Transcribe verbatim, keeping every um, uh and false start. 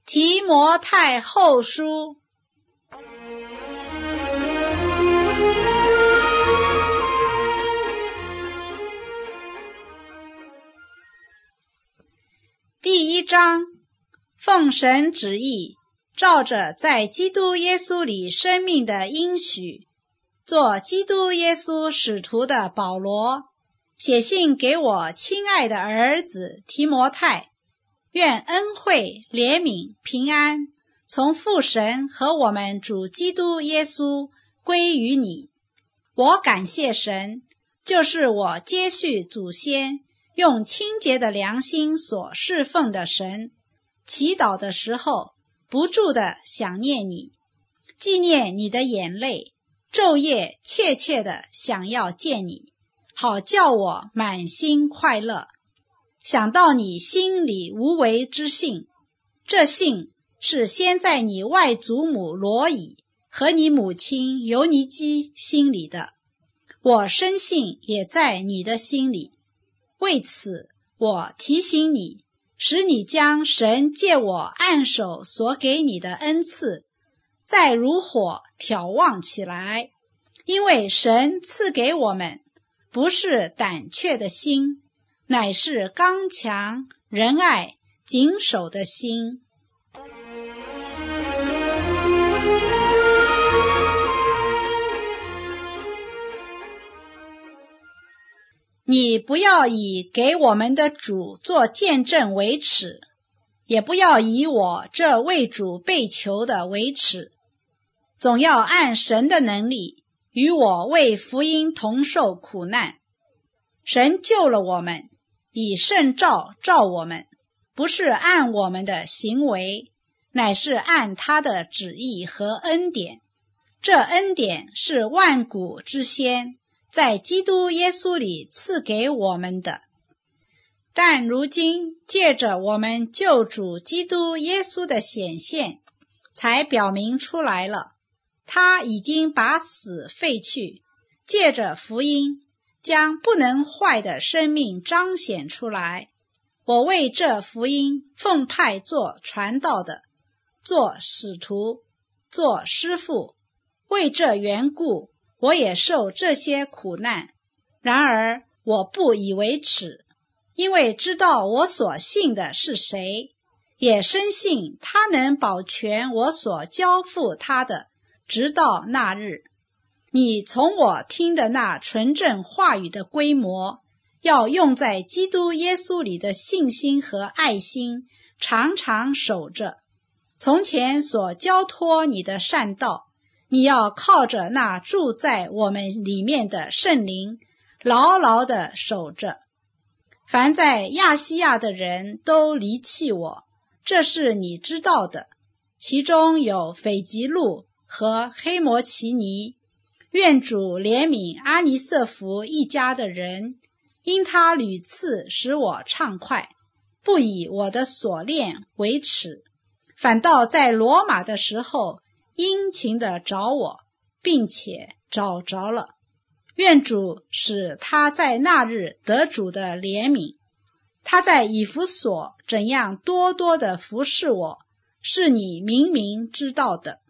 提摩太后书第一章，奉神旨意，照着在基督耶稣里生命的应许，做基督耶稣使徒的保罗，写信给我亲爱的儿子提摩太，愿恩惠、怜悯、平安从父神和我们主基督耶稣归于你。我感谢神，就是我接续祖先用清洁的良心所侍奉的神，祈祷的时候不住地想念你，纪念你的眼泪，昼夜切切地想要见你，好叫我满心快乐。想到你心里无为之信，这信是先在你外祖母罗以和你母亲尤尼基心里的，我深信也在你的心里。为此我提醒你，使你将神借我按手所给你的恩赐再如火挑旺起来，因为神赐给我们不是胆怯的心，乃是刚强、仁爱、谨守的心。你不要以给我们的主做见证为耻，也不要以我这为主被囚的为耻，总要按神的能力与我为福音同受苦难。神救了我们，以圣召召我们，不是按我们的行为，乃是按他的旨意和恩典。这恩典是万古之先在基督耶稣里赐给我们的，但如今借着我们救主基督耶稣的显现，才表明出来了。他已经把死废去，借着福音将不能坏的生命彰显出来。我为这福音奉派做传道的，做使徒，做师傅，为这缘故我也受这些苦难。然而我不以为耻，因为知道我所信的是谁，也深信他能保全我所交付他的，直到那日。你从我听的那纯正话语的规模，要用在基督耶稣里的信心和爱心，常常守着。从前所交托你的善道，你要靠着那住在我们里面的圣灵，牢牢地守着。凡在亚细亚的人都离弃我，这是你知道的，其中有腓吉路和黑摩奇尼。愿主怜悯阿尼瑟弗一家的人，因他屡次使我畅快，不以我的所恋为耻，反倒在罗马的时候殷勤地找我，并且找着了。愿主使他在那日得主的怜悯。他在以弗所怎样多多地服侍我，是你明明知道的。